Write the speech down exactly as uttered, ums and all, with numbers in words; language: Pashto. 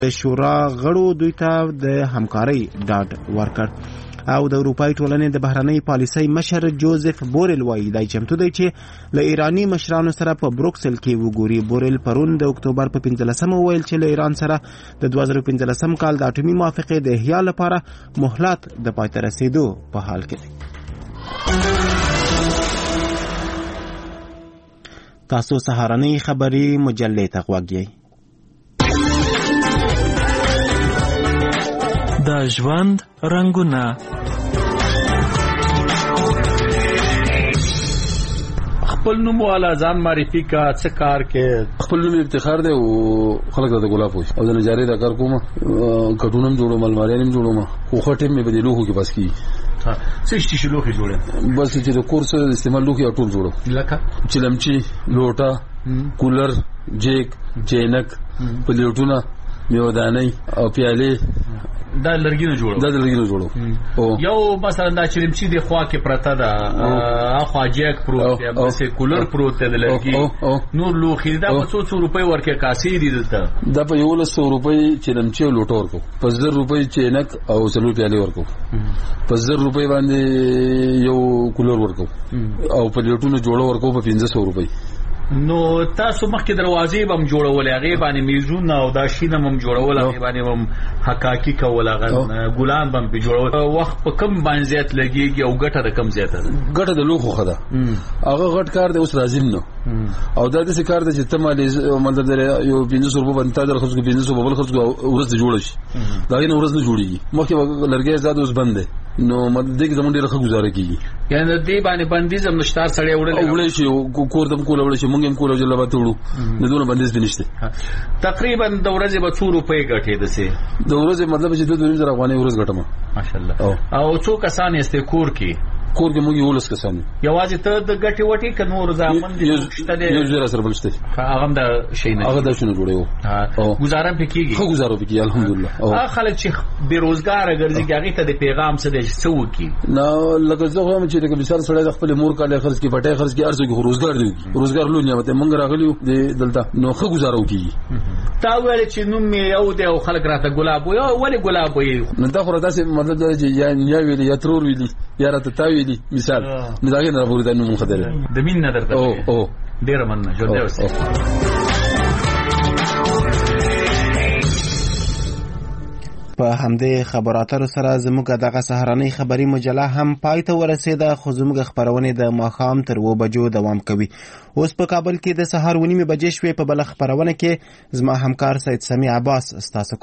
شورا غړو دوی ته د همکارۍ ډاډ ورکړ. او د اروپای ټولنې د بهرنۍ پالیسۍ مشر جوزف بورل وایي دا چمتو دی چې له ایرانی مشرانو سره په بروکسل کې وګوري. بورل پرون د اکتوبر په پنځلسمه وویل چې له ایران سره د دوه زره پنځلسم کال د اټومي موافقې د احیا لپاره مهلت د پای ته رسیدو په حال کې دی. تاسو سهارنۍ خبري مجلې ته غوږ یئ. د ژوند رنګونه خپل نوم والا ځان معرفي کا څه کار کې خپل نوم افتخار دی او خلک د ګلاب وي او د نجاري د کار کوم کټونم جوړوم الماریانم جوړوم خو خټم مې بدلو خو کې بس کی ها څه شي شلو کې جوړه بس چې د کورس استعمال لوخي ټول جوړو لکه چلمچي لوټا کولر جیک چینک پلیټونه میوداني او پیاله دا لرګینو جوړو دا لرګینو جوړو یو مثلا دا چلمچي د خوا کې پرته ده اخوا جیک پروت دی بس کولر پروت دی د لرګي نور لوخي دا په څو څو روپۍ ورکه کاسي دي دلته دا په یو لسو روپۍ چلمچي لوټو ورکو په زر روپۍ چینک او څلور پیاله ورکو په زر روپۍ باندې یو کولر ورکو او په لټونو جوړو ورکو په پنځه سوه روپۍ. نو تاسو مخکې دروازې بم جوړولې هغه باندې میزونه او دا شینه بم جوړول هغه باندې بم حقاقي کول هغه ګلان بم په جوړول وخت په کم باندې زیات لګيږي او ګټه د کم زیاته ګټه د لوخو خدا هغه غټ کار دی اوس لازم نو او دا د کار د چې تمالي مطلب یو پنځه سوه روپۍ باندې تاسو خرڅ کو پنځه سوه بل خرڅ کو ورځ جوړ شي دا نه ورځ نه جوړيږي مخکې لرګي زاد اوس بند دی نو مطلب دغه زمونږ ډیره ښه گزاره کیږي یعنی د دې باندې بندیز هم نشتار سړی وړل وړل شي کور دم کول وړل شي مونږ هم کول جلا به وړو نه دونه بندیز بنشته. تقریبا د ورځې به څو روپۍ ګټې دسه د ورځې مطلب چې د دوه زره افغانۍ ورځ ګټم ماشاءالله. او څو کسان یې کور کې کور کې موږ یو لس کسان یوازې ته د ګټې وټې ک نور ځامن دي یو زره سره بلشته هغه د شي نه هغه د شنو جوړیو گزارم پې کیږي خو گزارو پې کیږي الحمدلله. هغه خلک چې بیروزګار ګرځي هغه ته د پیغام څه دی څه وکي نه لکه زه هم چې د مثال سره د خپل مور کاله خرڅ کې پټه خرڅ کې ارزو کې روزګار دی روزګار لو نعمت مونږ راغلیو د دلته نو خو گزارو کیږي. تا ویل چې نوم مې یو دی او خلک راته ګلاب وي او ولې ګلاب وي نو دا خو راځي مطلب دا چې یا یا ویلي یا ترور ویلي یا راته تا ویلي مثال نو دا نه راوړل نو مونږ خدای د مين نه درته او او ډیر مننه جوړ دی اوس. په همدې خبراتو سره زموږ دغه سهارنۍ خبري مجله هم پای ته ورسېده خو زموږ خبرونه د ماښام تر اوه بجو دوام کوي. اوس په کابل کې د سهار ونیمې بجې شوې. په بل خبرونه کې زما همکار سید سمیع عباس ستاسو